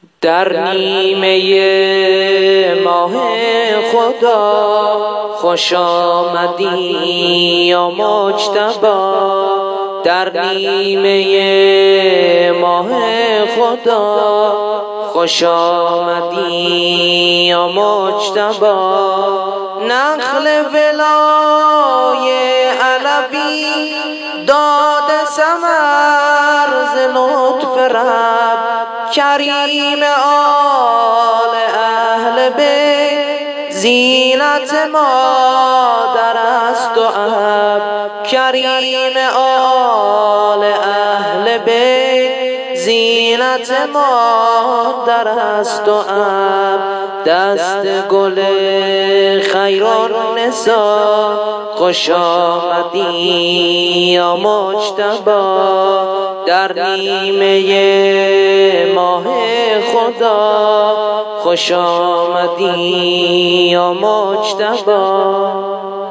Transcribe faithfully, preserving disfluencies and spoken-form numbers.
در نیمه ماه خدا خوش آمدی یا مجتبی. در نیمه ماه خدا خوش آمدی یا مجتبی. نخل ولای علوی داد ثمر ز لطف رب. کریم آل اهل بیت زینت مادر است و اب. کریم آل اهل بیت زینت مادر است و اب. دست گل خیر النساء خوش آمدی یا مجتبی. در نیمه ماه خدا خوش آمدی یا مجتبی.